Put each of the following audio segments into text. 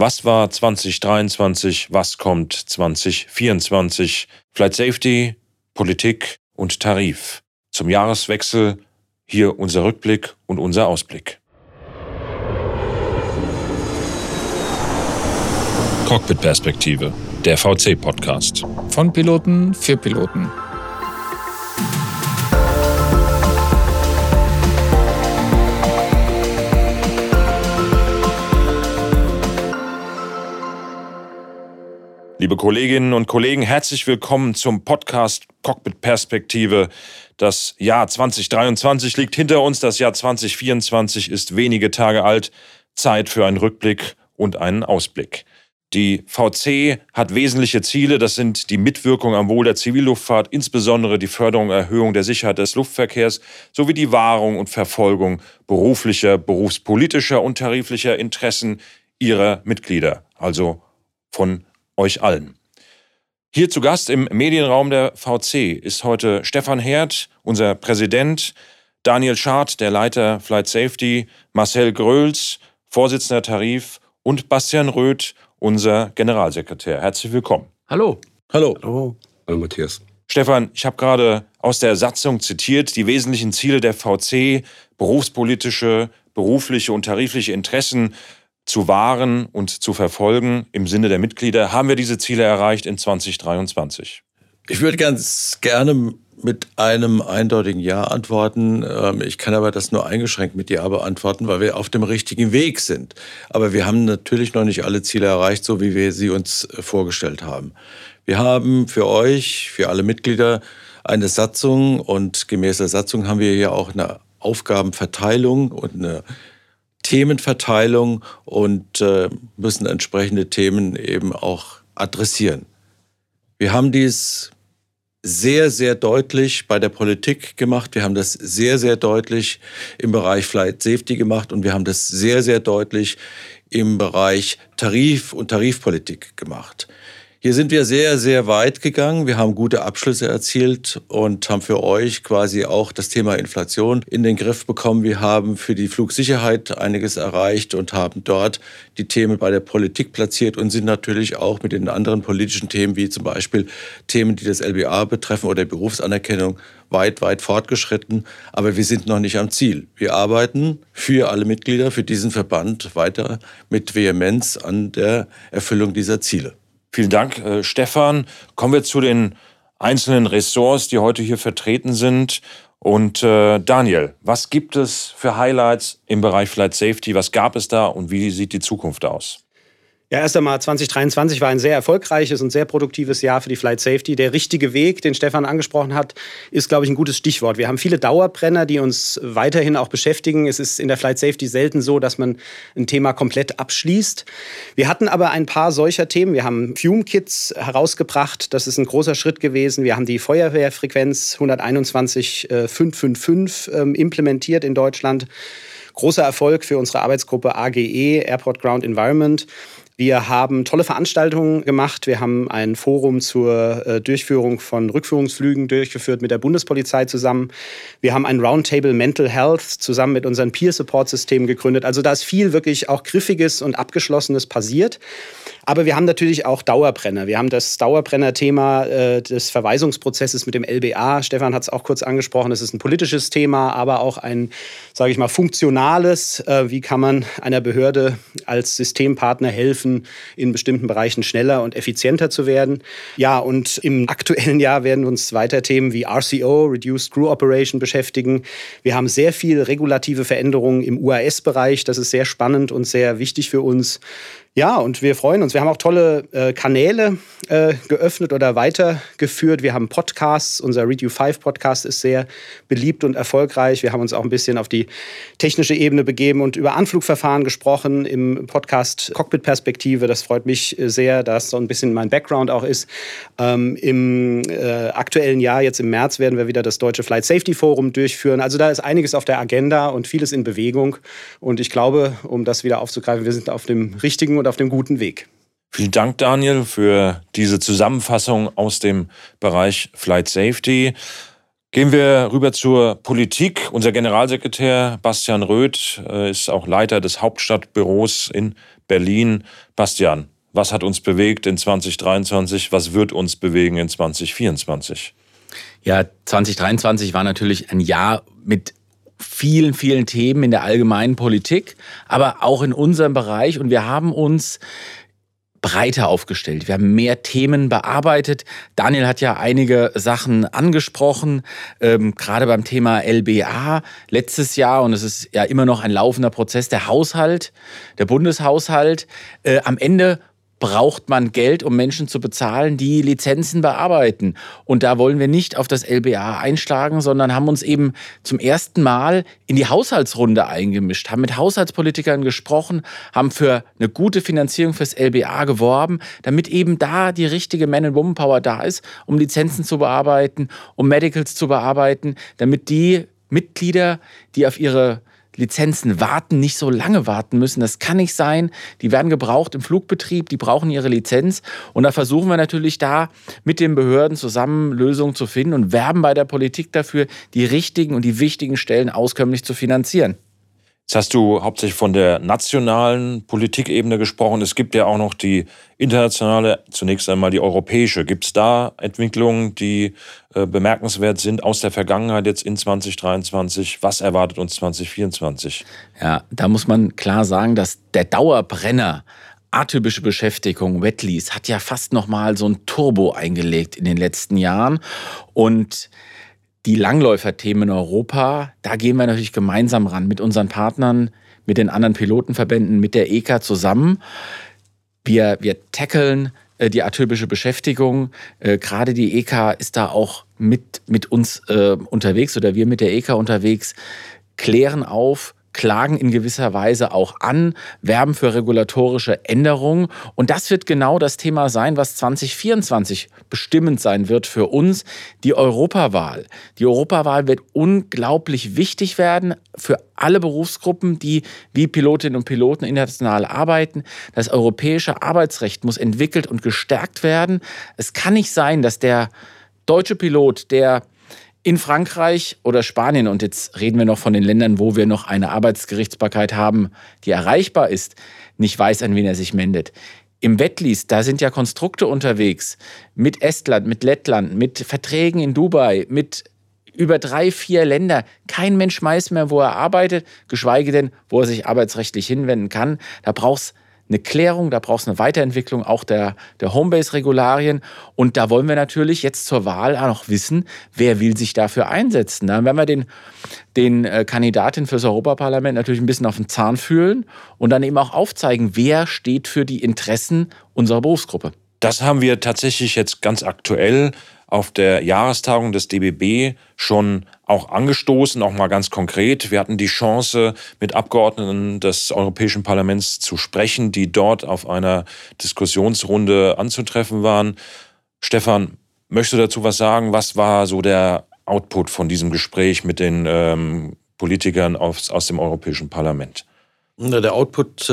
Was war 2023? Was kommt 2024? Flight Safety, Politik und Tarif. Zum Jahreswechsel hier unser Rückblick und unser Ausblick. Cockpit-Perspektive, der VC-Podcast. Von Piloten für Piloten. Liebe Kolleginnen und Kollegen, herzlich willkommen zum Podcast Cockpit-Perspektive. Das Jahr 2023 liegt hinter uns, das Jahr 2024 ist wenige Tage alt. Zeit für einen Rückblick und einen Ausblick. Die VC hat wesentliche Ziele, das sind die Mitwirkung am Wohl der Zivilluftfahrt, insbesondere die Förderung und Erhöhung der Sicherheit des Luftverkehrs sowie die Wahrung und Verfolgung beruflicher, berufspolitischer und tariflicher Interessen ihrer Mitglieder, also von euch allen. Hier zu Gast im Medienraum der VC ist heute Stefan Herd, unser Präsident, Daniel Schad, der Leiter Flight Safety, Marcel Gröls, Vorsitzender Tarif und Bastian Röth, unser Generalsekretär. Herzlich willkommen. Hallo. Hallo. Hallo. Hallo Matthias. Stefan, ich habe gerade aus der Satzung zitiert, die wesentlichen Ziele der VC, berufspolitische, berufliche und tarifliche Interessen zu wahren und zu verfolgen im Sinne der Mitglieder. Haben wir diese Ziele erreicht in 2023? Ich würde ganz gerne mit einem eindeutigen Ja antworten. Ich kann aber das nur eingeschränkt mit Ja beantworten, weil wir auf dem richtigen Weg sind. Aber wir haben natürlich noch nicht alle Ziele erreicht, so wie wir sie uns vorgestellt haben. Wir haben für euch, für alle Mitglieder, eine Satzung und gemäß der Satzung haben wir hier auch eine Aufgabenverteilung und eine Themenverteilung und müssen entsprechende Themen eben auch adressieren. Wir haben dies sehr, sehr deutlich bei der Politik gemacht. Wir haben das sehr, sehr deutlich im Bereich Flight Safety gemacht und wir haben das sehr, sehr deutlich im Bereich Tarif und Tarifpolitik gemacht. Hier sind wir sehr, sehr weit gegangen. Wir haben gute Abschlüsse erzielt und haben für euch quasi auch das Thema Inflation in den Griff bekommen. Wir haben für die Flugsicherheit einiges erreicht und haben dort die Themen bei der Politik platziert und sind natürlich auch mit den anderen politischen Themen, wie zum Beispiel Themen, die das LBA betreffen oder Berufsanerkennung, weit, weit fortgeschritten. Aber wir sind noch nicht am Ziel. Wir arbeiten für alle Mitglieder, für diesen Verband weiter mit Vehemenz an der Erfüllung dieser Ziele. Vielen Dank, Stefan. Kommen wir zu den einzelnen Ressorts, die heute hier vertreten sind. Und Daniel, was gibt es für Highlights im Bereich Flight Safety? Was gab es da und wie sieht die Zukunft aus? Ja, erst einmal 2023 war ein sehr erfolgreiches und sehr produktives Jahr für die Flight Safety. Der richtige Weg, den Stefan angesprochen hat, ist, glaube ich, ein gutes Stichwort. Wir haben viele Dauerbrenner, die uns weiterhin auch beschäftigen. Es ist in der Flight Safety selten so, dass man ein Thema komplett abschließt. Wir hatten aber ein paar solcher Themen. Wir haben Fume-Kits herausgebracht. Das ist ein großer Schritt gewesen. Wir haben die Feuerwehrfrequenz 121.555 implementiert in Deutschland. Großer Erfolg für unsere Arbeitsgruppe AGE, Airport Ground Environment. Wir haben tolle Veranstaltungen gemacht. Wir haben ein Forum zur Durchführung von Rückführungsflügen durchgeführt mit der Bundespolizei zusammen. Wir haben ein Roundtable Mental Health zusammen mit unseren Peer-Support-Systemen gegründet. Also da ist viel wirklich auch Griffiges und Abgeschlossenes passiert. Aber wir haben natürlich auch Dauerbrenner. Wir haben das Dauerbrenner-Thema des Verweisungsprozesses mit dem LBA. Stefan hat es auch kurz angesprochen. Es ist ein politisches Thema, aber auch ein, sage ich mal, funktionales. Wie kann man einer Behörde als Systempartner helfen, in bestimmten Bereichen schneller und effizienter zu werden? Ja, und im aktuellen Jahr werden uns weiter Themen wie RCO, Reduced Crew Operation, beschäftigen. Wir haben sehr viel regulative Veränderungen im UAS-Bereich. Das ist sehr spannend und sehr wichtig für uns. Ja, und wir freuen uns. Wir haben auch tolle Kanäle geöffnet oder weitergeführt. Wir haben Podcasts. Unser Read You 5 Podcast ist sehr beliebt und erfolgreich. Wir haben uns auch ein bisschen auf die technische Ebene begeben und über Anflugverfahren gesprochen im Podcast Cockpit-Perspektive. Das freut mich sehr, dass so ein bisschen mein Background auch ist. Im aktuellen Jahr, jetzt im März, werden wir wieder das Deutsche Flight Safety Forum durchführen. Also da ist einiges auf der Agenda und vieles in Bewegung. Und ich glaube, um das wieder aufzugreifen, wir sind auf dem richtigen und auf dem guten Weg. Vielen Dank, Daniel, für diese Zusammenfassung aus dem Bereich Flight Safety. Gehen wir rüber zur Politik. Unser Generalsekretär Bastian Röth ist auch Leiter des Hauptstadtbüros in Berlin. Bastian, was hat uns bewegt in 2023? Was wird uns bewegen in 2024? Ja, 2023 war natürlich ein Jahr mit vielen, vielen Themen in der allgemeinen Politik, aber auch in unserem Bereich. Und wir haben uns breiter aufgestellt. Wir haben mehr Themen bearbeitet. Daniel hat ja einige Sachen angesprochen, gerade beim Thema LBA letztes Jahr. Und es ist ja immer noch ein laufender Prozess, der Haushalt, der Bundeshaushalt. Am Ende braucht man Geld, um Menschen zu bezahlen, die Lizenzen bearbeiten. Und da wollen wir nicht auf das LBA einschlagen, sondern haben uns eben zum ersten Mal in die Haushaltsrunde eingemischt, haben mit Haushaltspolitikern gesprochen, haben für eine gute Finanzierung fürs LBA geworben, damit eben da die richtige Man-and-Woman-Power da ist, um Lizenzen zu bearbeiten, um Medicals zu bearbeiten, damit die Mitglieder, die auf ihre Lizenzen warten, nicht so lange warten müssen. Das kann nicht sein. Die werden gebraucht im Flugbetrieb, die brauchen ihre Lizenz. Und da versuchen wir natürlich da mit den Behörden zusammen Lösungen zu finden und werben bei der Politik dafür, die richtigen und die wichtigen Stellen auskömmlich zu finanzieren. Jetzt hast du hauptsächlich von der nationalen Politikebene gesprochen. Es gibt ja auch noch die internationale, zunächst einmal die europäische. Gibt es da Entwicklungen, die bemerkenswert sind aus der Vergangenheit jetzt in 2023? Was erwartet uns 2024? Ja, da muss man klar sagen, dass der Dauerbrenner atypische Beschäftigung, Wet Lease, hat ja fast nochmal so ein Turbo eingelegt in den letzten Jahren. Und die Langläuferthemen in Europa, da gehen wir natürlich gemeinsam ran mit unseren Partnern, mit den anderen Pilotenverbänden, mit der ECA zusammen. Wir tackeln die atypische Beschäftigung. Gerade die ECA ist da auch mit uns unterwegs oder wir mit der ECA unterwegs, klären auf, klagen in gewisser Weise auch an, werben für regulatorische Änderungen. Und das wird genau das Thema sein, was 2024 bestimmend sein wird für uns, die Europawahl. Die Europawahl wird unglaublich wichtig werden für alle Berufsgruppen, die wie Pilotinnen und Piloten international arbeiten. Das europäische Arbeitsrecht muss entwickelt und gestärkt werden. Es kann nicht sein, dass der deutsche Pilot, der in Frankreich oder Spanien, und jetzt reden wir noch von den Ländern, wo wir noch eine Arbeitsgerichtsbarkeit haben, die erreichbar ist, nicht weiß, an wen er sich wendet. Im Wet Lease, da sind ja Konstrukte unterwegs mit Estland, mit Lettland, mit Verträgen in Dubai, mit über 3, 4 Länder. Kein Mensch weiß mehr, wo er arbeitet, geschweige denn, wo er sich arbeitsrechtlich hinwenden kann. Da braucht es eine Klärung, da braucht es eine Weiterentwicklung auch der Homebase-Regularien. Und da wollen wir natürlich jetzt zur Wahl auch noch wissen, wer will sich dafür einsetzen. Da werden wir den Kandidaten fürs Europaparlament natürlich ein bisschen auf den Zahn fühlen und dann eben auch aufzeigen, wer steht für die Interessen unserer Berufsgruppe. Das haben wir tatsächlich jetzt ganz aktuell auf der Jahrestagung des DBB schon auch angestoßen, auch mal ganz konkret. Wir hatten die Chance, mit Abgeordneten des Europäischen Parlaments zu sprechen, die dort auf einer Diskussionsrunde anzutreffen waren. Stefan, möchtest du dazu was sagen? Was war so der Output von diesem Gespräch mit den Politikern aus dem Europäischen Parlament? Der Output,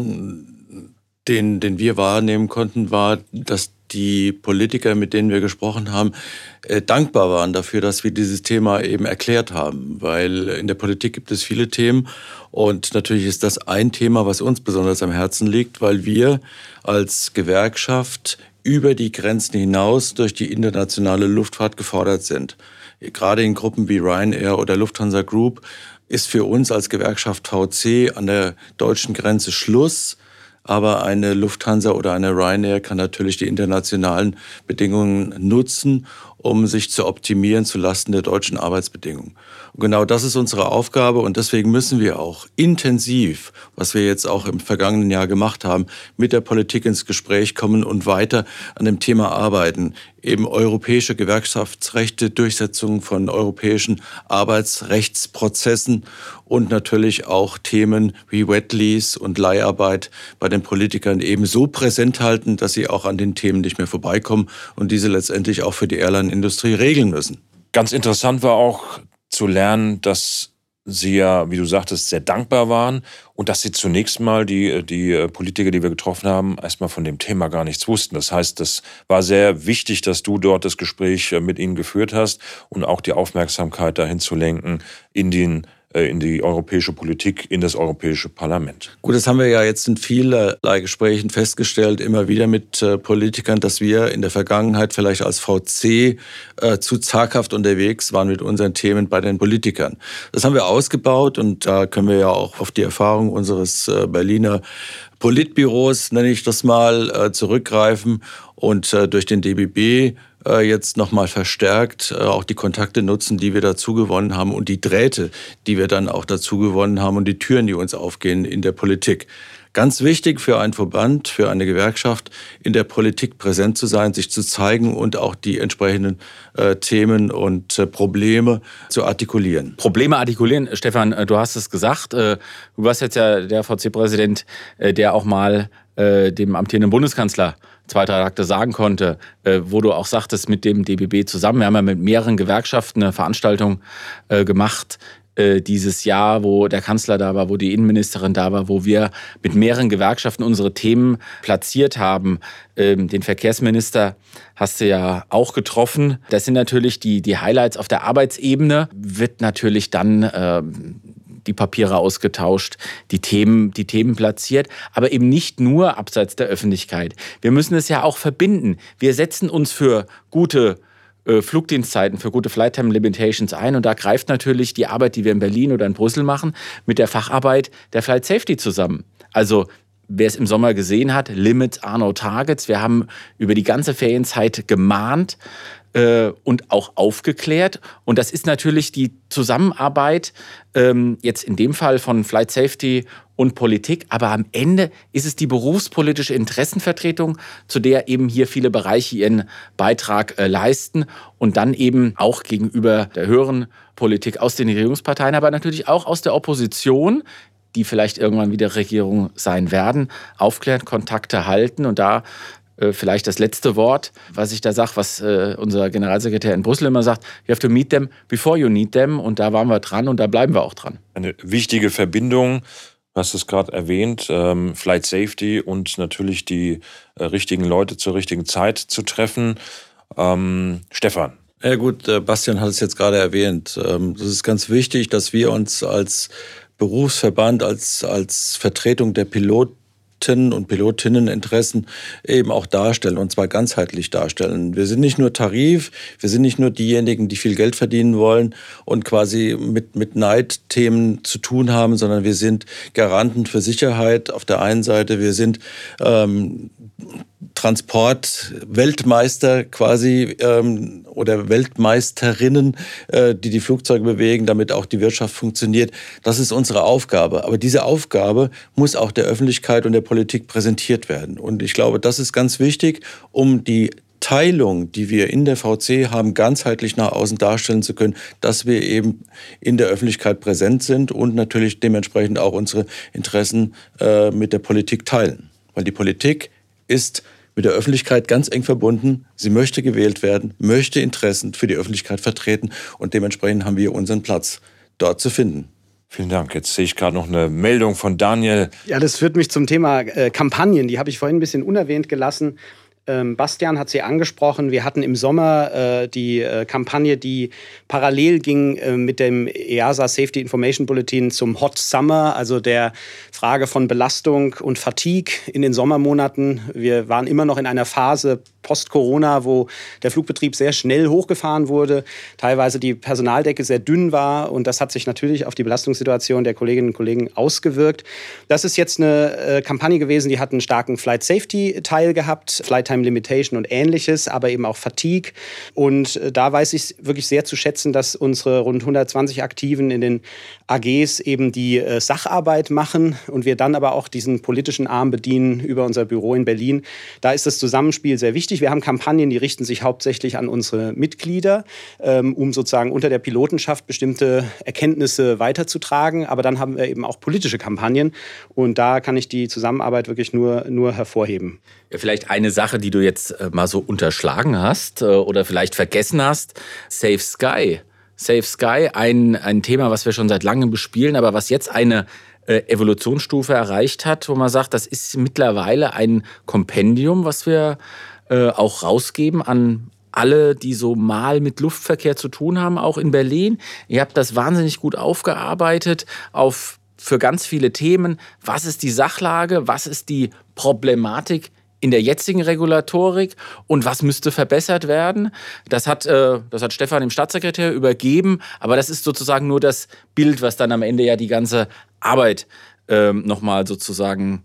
den wir wahrnehmen konnten, war, dass die Politiker, mit denen wir gesprochen haben, dankbar waren dafür, dass wir dieses Thema eben erklärt haben. Weil in der Politik gibt es viele Themen und natürlich ist das ein Thema, was uns besonders am Herzen liegt, weil wir als Gewerkschaft über die Grenzen hinaus durch die internationale Luftfahrt gefordert sind. Gerade in Gruppen wie Ryanair oder Lufthansa Group ist für uns als Gewerkschaft VC an der deutschen Grenze Schluss. Aber eine Lufthansa oder eine Ryanair kann natürlich die internationalen Bedingungen nutzen, um sich zu optimieren zulasten der deutschen Arbeitsbedingungen. Und genau das ist unsere Aufgabe und deswegen müssen wir auch intensiv, was wir jetzt auch im vergangenen Jahr gemacht haben, mit der Politik ins Gespräch kommen und weiter an dem Thema arbeiten. Eben europäische Gewerkschaftsrechte, Durchsetzung von europäischen Arbeitsrechtsprozessen und natürlich auch Themen wie Wet Lease und Leiharbeit bei den Politikern eben so präsent halten, dass sie auch an den Themen nicht mehr vorbeikommen und diese letztendlich auch für die Airline-Industrie regeln müssen. Ganz interessant war auch zu lernen, dass Sie ja, wie du sagtest, sehr dankbar waren und dass Sie zunächst mal die Politiker, die wir getroffen haben, erstmal von dem Thema gar nichts wussten. Das heißt, das war sehr wichtig, dass du dort das Gespräch mit ihnen geführt hast und auch die Aufmerksamkeit dahin zu lenken in den in die europäische Politik, in das Europäische Parlament. Gut, das haben wir ja jetzt in vielerlei Gesprächen festgestellt, immer wieder mit Politikern, dass wir in der Vergangenheit vielleicht als VC zu zaghaft unterwegs waren mit unseren Themen bei den Politikern. Das haben wir ausgebaut und da können wir ja auch auf die Erfahrung unseres Berliner Politbüros, nenne ich das mal, zurückgreifen und durch den DBB jetzt nochmal verstärkt auch die Kontakte nutzen, die wir dazu gewonnen haben und die Drähte, die wir dann auch dazu gewonnen haben und die Türen, die uns aufgehen in der Politik. Ganz wichtig für einen Verband, für eine Gewerkschaft, in der Politik präsent zu sein, sich zu zeigen und auch die entsprechenden Themen und Probleme zu artikulieren. Probleme artikulieren, Stefan, du hast es gesagt. Du warst jetzt ja der VC-Präsident, der auch mal dem amtierenden Bundeskanzler 2, 3 Takte sagen konnte, wo du auch sagtest, mit dem DBB zusammen. Wir haben ja mit mehreren Gewerkschaften eine Veranstaltung gemacht, dieses Jahr, wo der Kanzler da war, wo die Innenministerin da war, wo wir mit mehreren Gewerkschaften unsere Themen platziert haben. Den Verkehrsminister hast du ja auch getroffen. Das sind natürlich die Highlights auf der Arbeitsebene. Wird natürlich dann die Papiere ausgetauscht, die Themen platziert, aber eben nicht nur abseits der Öffentlichkeit. Wir müssen es ja auch verbinden. Wir setzen uns für gute Flugdienstzeiten, für gute Flight Time Limitations ein und da greift natürlich die Arbeit, die wir in Berlin oder in Brüssel machen, mit der Facharbeit der Flight Safety zusammen. Also wer es im Sommer gesehen hat, Limits are no targets. Wir haben über die ganze Ferienzeit gemahnt und auch aufgeklärt. Und das ist natürlich die Zusammenarbeit jetzt in dem Fall von Flight Safety und Politik. Aber am Ende ist es die berufspolitische Interessenvertretung, zu der eben hier viele Bereiche ihren Beitrag leisten und dann eben auch gegenüber der höheren Politik aus den Regierungsparteien, aber natürlich auch aus der Opposition, die vielleicht irgendwann wieder Regierung sein werden, aufklären, Kontakte halten und da vielleicht das letzte Wort, was ich da sage, was unser Generalsekretär in Brüssel immer sagt, you have to meet them before you need them. Und da waren wir dran und da bleiben wir auch dran. Eine wichtige Verbindung, du hast es gerade erwähnt, Flight Safety und natürlich die richtigen Leute zur richtigen Zeit zu treffen. Stefan. Ja gut, Bastian hat es jetzt gerade erwähnt. Das ist ganz wichtig, dass wir uns als Berufsverband, als Vertretung der Piloten und Pilotinneninteressen eben auch darstellen, und zwar ganzheitlich darstellen. Wir sind nicht nur Tarif, wir sind nicht nur diejenigen, die viel Geld verdienen wollen und quasi mit Neidthemen zu tun haben, sondern wir sind Garanten für Sicherheit auf der einen Seite, wir sind Transportweltmeister quasi oder Weltmeisterinnen, die Flugzeuge bewegen, damit auch die Wirtschaft funktioniert. Das ist unsere Aufgabe. Aber diese Aufgabe muss auch der Öffentlichkeit und der Politik präsentiert werden. Und ich glaube, das ist ganz wichtig, um die Teilung, die wir in der VC haben, ganzheitlich nach außen darstellen zu können, dass wir eben in der Öffentlichkeit präsent sind und natürlich dementsprechend auch unsere Interessen mit der Politik teilen. Weil die Politik ist mit der Öffentlichkeit ganz eng verbunden. Sie möchte gewählt werden, möchte Interessen für die Öffentlichkeit vertreten und dementsprechend haben wir unseren Platz dort zu finden. Vielen Dank. Jetzt sehe ich gerade noch eine Meldung von Daniel. Ja, das führt mich zum Thema Kampagnen. Die habe ich vorhin ein bisschen unerwähnt gelassen. Bastian hat sie angesprochen. Wir hatten im Sommer die Kampagne, die parallel ging mit dem EASA Safety Information Bulletin zum Hot Summer, also der Frage von Belastung und Fatigue in den Sommermonaten. Wir waren immer noch in einer Phase post-Corona, wo der Flugbetrieb sehr schnell hochgefahren wurde, teilweise die Personaldecke sehr dünn war und das hat sich natürlich auf die Belastungssituation der Kolleginnen und Kollegen ausgewirkt. Das ist jetzt eine Kampagne gewesen, die hat einen starken Flight-Safety-Teil gehabt, Flight-Time Limitation und Ähnliches, aber eben auch Fatigue. Und da weiß ich wirklich sehr zu schätzen, dass unsere rund 120 Aktiven in den AGs eben die Sacharbeit machen und wir dann aber auch diesen politischen Arm bedienen über unser Büro in Berlin. Da ist das Zusammenspiel sehr wichtig. Wir haben Kampagnen, die richten sich hauptsächlich an unsere Mitglieder, um sozusagen unter der Pilotenschaft bestimmte Erkenntnisse weiterzutragen. Aber dann haben wir eben auch politische Kampagnen und da kann ich die Zusammenarbeit wirklich nur hervorheben. Ja, vielleicht eine Sache, die du jetzt mal so unterschlagen hast oder vielleicht vergessen hast. Safe Sky. Safe Sky, ein Thema, was wir schon seit langem bespielen, aber was jetzt eine Evolutionsstufe erreicht hat, wo man sagt, das ist mittlerweile ein Kompendium, was wir auch rausgeben an alle, die so mal mit Luftverkehr zu tun haben, auch in Berlin. Ihr habt das wahnsinnig gut aufgearbeitet für ganz viele Themen. Was ist die Sachlage? Was ist die Problematik in der jetzigen Regulatorik und was müsste verbessert werden? Das hat Stefan dem Staatssekretär übergeben, aber das ist sozusagen nur das Bild, was dann am Ende ja die ganze Arbeit nochmal sozusagen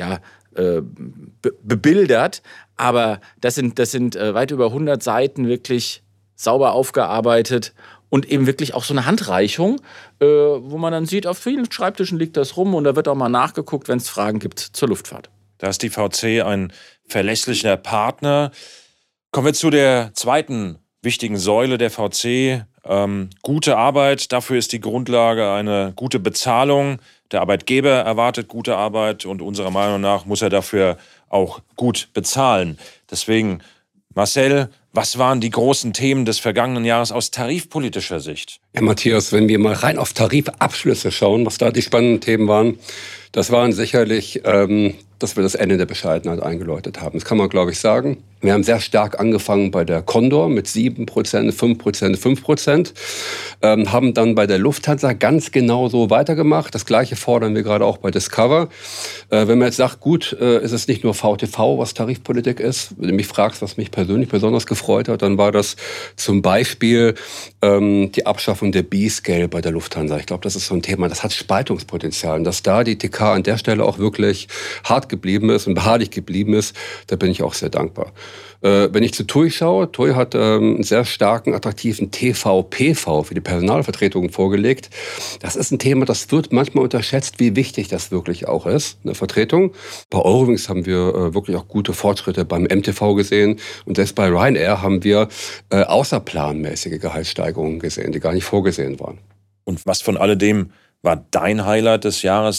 bebildert. Aber das sind weit über 100 Seiten wirklich sauber aufgearbeitet und eben wirklich auch so eine Handreichung, wo man dann sieht, auf vielen Schreibtischen liegt das rum und da wird auch mal nachgeguckt, wenn es Fragen gibt zur Luftfahrt. Da ist die VC ein verlässlicher Partner. Kommen wir zu der zweiten wichtigen Säule der VC. Gute Arbeit, dafür ist die Grundlage eine gute Bezahlung. Der Arbeitgeber erwartet gute Arbeit und unserer Meinung nach muss er dafür auch gut bezahlen. Deswegen, Marcel, was waren die großen Themen des vergangenen Jahres aus tarifpolitischer Sicht? Ja, Matthias, wenn wir mal rein auf Tarifabschlüsse schauen, was da die spannenden Themen waren, das waren sicherlich, dass wir das Ende der Bescheidenheit eingeläutet haben. Das kann man, glaube ich, sagen. Wir haben sehr stark angefangen bei der Condor mit 7%, 5%, 5%. Haben dann bei der Lufthansa ganz genau so weitergemacht. Das Gleiche fordern wir gerade auch bei Discover. Wenn man jetzt sagt, gut, ist es nicht nur VTV, was Tarifpolitik ist. Wenn du mich fragst, was mich persönlich besonders gefreut hat, dann war das zum Beispiel die Abschaffung der B-Scale bei der Lufthansa. Ich glaube, das ist so ein Thema, das hat Spaltungspotenzial. Und dass da die TK an der Stelle auch wirklich hart geblieben ist und beharrlich geblieben ist, da bin ich auch sehr dankbar. Wenn ich zu TUI schaue, TUI hat einen sehr starken, attraktiven TV-PV für die Personalvertretungen vorgelegt. Das ist ein Thema, das wird manchmal unterschätzt, wie wichtig das wirklich auch ist, eine Vertretung. Bei Eurowings haben wir wirklich auch gute Fortschritte beim MTV gesehen. Und selbst bei Ryanair haben wir außerplanmäßige Gehaltssteigerungen gesehen, die gar nicht vorgesehen waren. Und was von alledem war dein Highlight des Jahres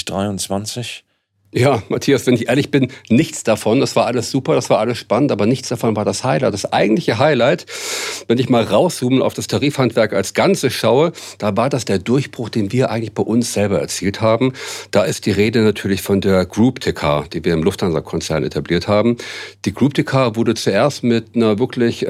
2023? Ja, Matthias, wenn ich ehrlich bin, nichts davon. Das war alles super, das war alles spannend, aber nichts davon war das Highlight. Das eigentliche Highlight, wenn ich mal rauszoome auf das Tarifhandwerk als Ganzes schaue, da war das der Durchbruch, den wir eigentlich bei uns selber erzielt haben. Da ist die Rede natürlich von der Group TK, die wir im Lufthansa-Konzern etabliert haben. Die Group TK wurde zuerst mit einer wirklich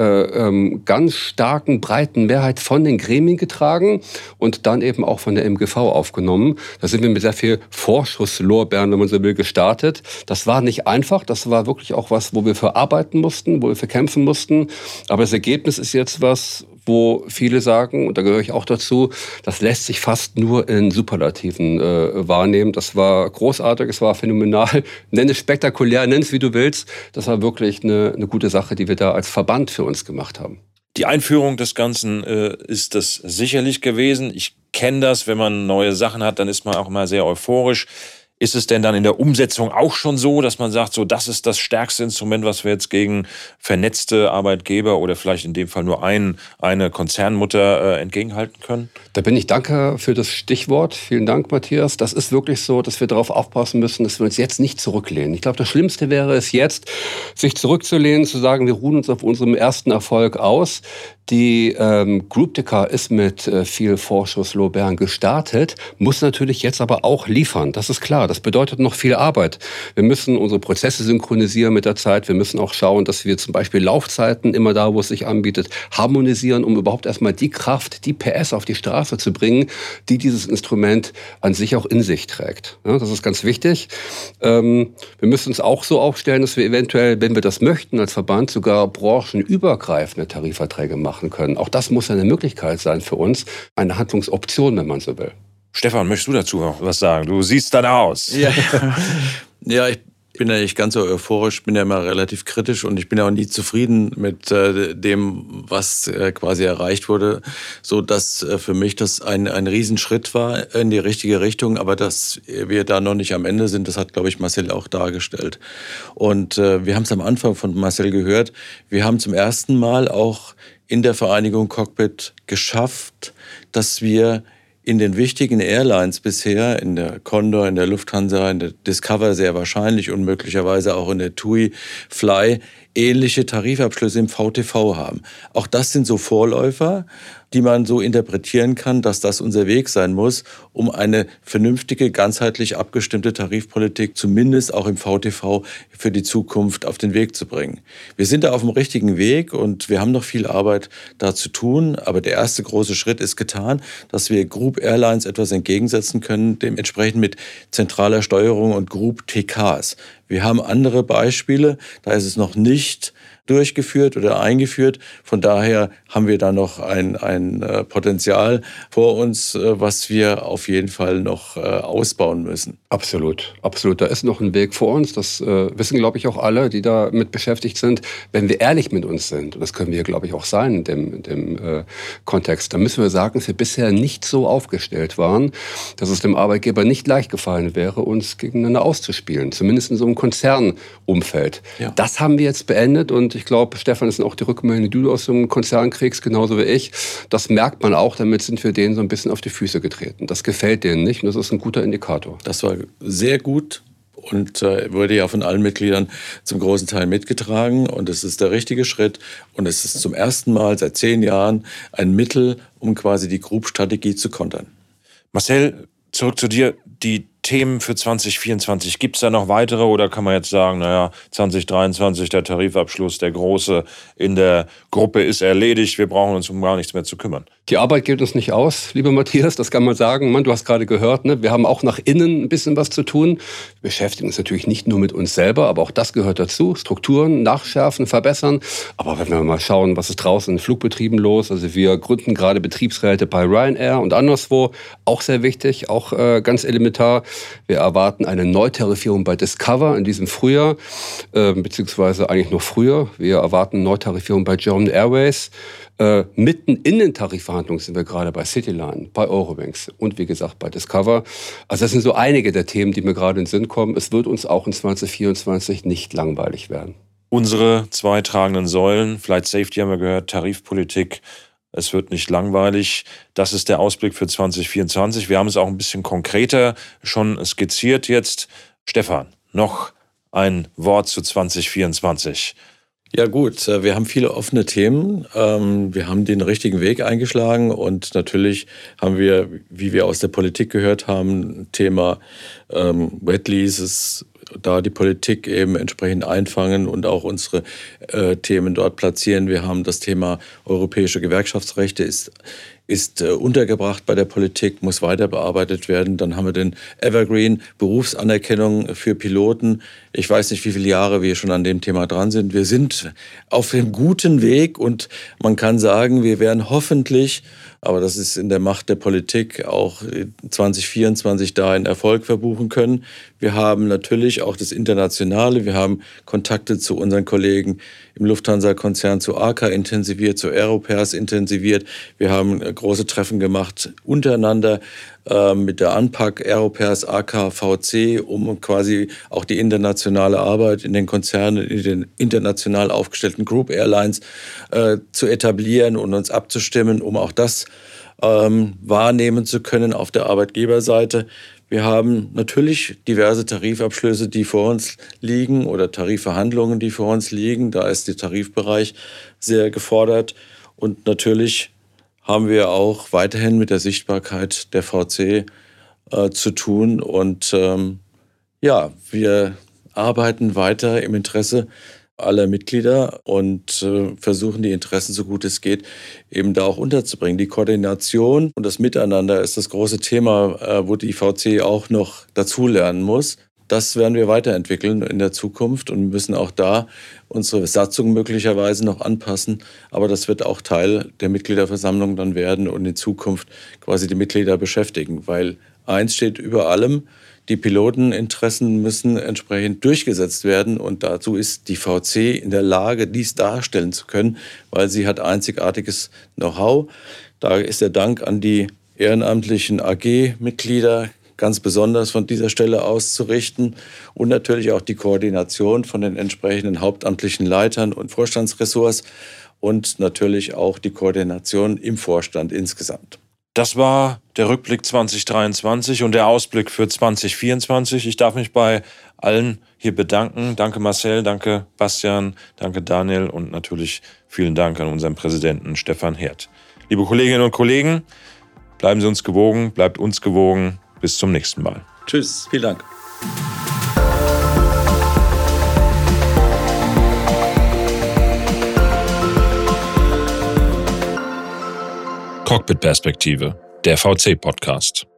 ganz starken, breiten Mehrheit von den Gremien getragen und dann eben auch von der MGV aufgenommen. Da sind wir mit sehr viel Vorschusslorbeeren, wenn man so will, gestartet. Das war nicht einfach, das war wirklich auch was, wo wir für arbeiten mussten, wo wir für kämpfen mussten. Aber das Ergebnis ist jetzt was, wo viele sagen, und da gehöre ich auch dazu, das lässt sich fast nur in Superlativen wahrnehmen. Das war großartig, es war phänomenal, nenn es spektakulär, nenn es wie du willst. Das war wirklich eine gute Sache, die wir da als Verband für uns gemacht haben. Die Einführung des Ganzen ist das sicherlich gewesen. Ich kenne das, wenn man neue Sachen hat, dann ist man auch immer sehr euphorisch. Ist es denn dann in der Umsetzung auch schon so, dass man sagt, so das ist das stärkste Instrument, was wir jetzt gegen vernetzte Arbeitgeber oder vielleicht in dem Fall nur eine Konzernmutter entgegenhalten können? Da bin ich dankbar für das Stichwort. Vielen Dank, Matthias. Das ist wirklich so, dass wir darauf aufpassen müssen, dass wir uns jetzt nicht zurücklehnen. Ich glaube, das Schlimmste wäre es jetzt, sich zurückzulehnen, zu sagen, wir ruhen uns auf unserem ersten Erfolg aus. Die Group TK ist mit viel Vorschusslorbeeren gestartet, muss natürlich jetzt aber auch liefern. Das ist klar. Das bedeutet noch viel Arbeit. Wir müssen unsere Prozesse synchronisieren mit der Zeit. Wir müssen auch schauen, dass wir zum Beispiel Laufzeiten immer da, wo es sich anbietet, harmonisieren, um überhaupt erstmal die Kraft, die PS auf die Straße zu bringen, die dieses Instrument an sich auch in sich trägt. Ja, das ist ganz wichtig. Wir müssen uns auch so aufstellen, dass wir eventuell, wenn wir das möchten, als Verband sogar branchenübergreifende Tarifverträge machen können. Auch das muss eine Möglichkeit sein für uns, eine Handlungsoption, wenn man so will. Stefan, möchtest du dazu noch was sagen? Du siehst dann aus. Ja, ich bin ja nicht ganz so euphorisch, bin ja immer relativ kritisch und ich bin ja auch nie zufrieden mit dem, was quasi erreicht wurde, so dass für mich das ein Riesenschritt war in die richtige Richtung, aber dass wir da noch nicht am Ende sind, das hat, glaube ich, Marcel auch dargestellt. Und wir haben es am Anfang von Marcel gehört, wir haben zum ersten Mal auch in der Vereinigung Cockpit geschafft, dass wir in den wichtigen Airlines bisher, in der Condor, in der Lufthansa, in der Discover sehr wahrscheinlich und möglicherweise auch in der TUI Fly, ähnliche Tarifabschlüsse im VTV haben. Auch das sind so Vorläufer die man so interpretieren kann, dass das unser Weg sein muss, um eine vernünftige, ganzheitlich abgestimmte Tarifpolitik zumindest auch im VTV für die Zukunft auf den Weg zu bringen. Wir sind da auf dem richtigen Weg und wir haben noch viel Arbeit da zu tun, aber der erste große Schritt ist getan, dass wir Group Airlines etwas entgegensetzen können, dementsprechend mit zentraler Steuerung und Group TKs. Wir haben andere Beispiele, da ist es noch nicht durchgeführt oder eingeführt. Von daher haben wir da noch ein Potenzial vor uns, was wir auf jeden Fall noch ausbauen müssen. Absolut, absolut. Da ist noch ein Weg vor uns. Das wissen, glaube ich, auch alle, die damit beschäftigt sind. Wenn wir ehrlich mit uns sind, und das können wir, glaube ich, auch sein in dem Kontext, dann müssen wir sagen, dass wir bisher nicht so aufgestellt waren, dass es dem Arbeitgeber nicht leicht gefallen wäre, uns gegeneinander auszuspielen. Zumindest in so einem Konzernumfeld. Ja. Das haben wir jetzt beendet und ich glaube, Stefan, das sind auch die Rückmeldungen, die du aus so einem Konzern kriegst, genauso wie ich. Das merkt man auch, damit sind wir denen so ein bisschen auf die Füße getreten. Das gefällt denen nicht und das ist ein guter Indikator. Das war sehr gut und wurde ja von allen Mitgliedern zum großen Teil mitgetragen und es ist der richtige Schritt und es ist zum ersten Mal seit 10 Jahren ein Mittel, um quasi die Group-Strategie zu kontern. Marcel, zurück zu dir. Die Themen für 2024, gibt es da noch weitere oder kann man jetzt sagen, 2023, der Tarifabschluss, der große in der Gruppe ist erledigt, wir brauchen uns um gar nichts mehr zu kümmern? Die Arbeit geht uns nicht aus, lieber Matthias, das kann man sagen. Du hast gerade gehört, ne? Wir haben auch nach innen ein bisschen was zu tun. Wir beschäftigen uns natürlich nicht nur mit uns selber, aber auch das gehört dazu. Strukturen nachschärfen, verbessern. Aber wenn wir mal schauen, was ist draußen in Flugbetrieben los, also wir gründen gerade Betriebsräte bei Ryanair und anderswo, auch sehr wichtig, auch ganz elementar. Wir erwarten eine Neutarifierung bei Discover in diesem Frühjahr, beziehungsweise eigentlich noch früher. Wir erwarten Neutarifierung bei German Airways. Mitten in den Tarifverhandlungen sind wir gerade bei Cityline, bei Eurowings und wie gesagt bei Discover. Also das sind so einige der Themen, die mir gerade in den Sinn kommen. Es wird uns auch in 2024 nicht langweilig werden. Unsere 2 tragenden Säulen, Flight Safety haben wir gehört, Tarifpolitik, es wird nicht langweilig. Das ist der Ausblick für 2024. Wir haben es auch ein bisschen konkreter schon skizziert jetzt. Stefan, noch ein Wort zu 2024. Ja gut, wir haben viele offene Themen. Wir haben den richtigen Weg eingeschlagen und natürlich haben wir, wie wir aus der Politik gehört haben, Thema Wet Leases, da die Politik eben entsprechend einfangen und auch unsere Themen dort platzieren. Wir haben das Thema europäische Gewerkschaftsrechte ist untergebracht bei der Politik, muss weiter bearbeitet werden. Dann haben wir den Evergreen, Berufsanerkennung für Piloten. Ich weiß nicht, wie viele Jahre wir schon an dem Thema dran sind. Wir sind auf dem guten Weg und man kann sagen, wir werden hoffentlich, aber das ist in der Macht der Politik, auch 2024 da einen Erfolg verbuchen können. Wir haben natürlich auch das Internationale, wir haben Kontakte zu unseren Kollegen im Lufthansa-Konzern, zu ACA intensiviert, zu Aeropairs intensiviert. Wir haben große Treffen gemacht untereinander mit der ANPAC, Aeropairs, ACA, VC, um quasi auch die internationale Arbeit in den Konzernen, in den international aufgestellten Group Airlines zu etablieren und uns abzustimmen, um auch das wahrnehmen zu können auf der Arbeitgeberseite. Wir haben natürlich diverse Tarifabschlüsse, die vor uns liegen oder Tarifverhandlungen, die vor uns liegen. Da ist der Tarifbereich sehr gefordert. Und natürlich haben wir auch weiterhin mit der Sichtbarkeit der VC zu tun. Und wir arbeiten weiter im Interesse aller Mitglieder und versuchen die Interessen, so gut es geht, eben da auch unterzubringen. Die Koordination und das Miteinander ist das große Thema, wo die VC auch noch dazulernen muss. Das werden wir weiterentwickeln in der Zukunft und müssen auch da unsere Satzung möglicherweise noch anpassen. Aber das wird auch Teil der Mitgliederversammlung dann werden und in Zukunft quasi die Mitglieder beschäftigen. Weil eins steht über allem: Die Piloteninteressen müssen entsprechend durchgesetzt werden und dazu ist die VC in der Lage, dies darstellen zu können, weil sie hat einzigartiges Know-how. Da ist der Dank an die ehrenamtlichen AG-Mitglieder ganz besonders von dieser Stelle auszurichten und natürlich auch die Koordination von den entsprechenden hauptamtlichen Leitern und Vorstandsressorts und natürlich auch die Koordination im Vorstand insgesamt. Das war der Rückblick 2023 und der Ausblick für 2024. Ich darf mich bei allen hier bedanken. Danke Marcel, danke Bastian, danke Daniel und natürlich vielen Dank an unseren Präsidenten Stefan Herd. Liebe Kolleginnen und Kollegen, bleiben Sie uns gewogen, bleibt uns gewogen. Bis zum nächsten Mal. Tschüss, vielen Dank. Cockpit-Perspektive, der VC-Podcast.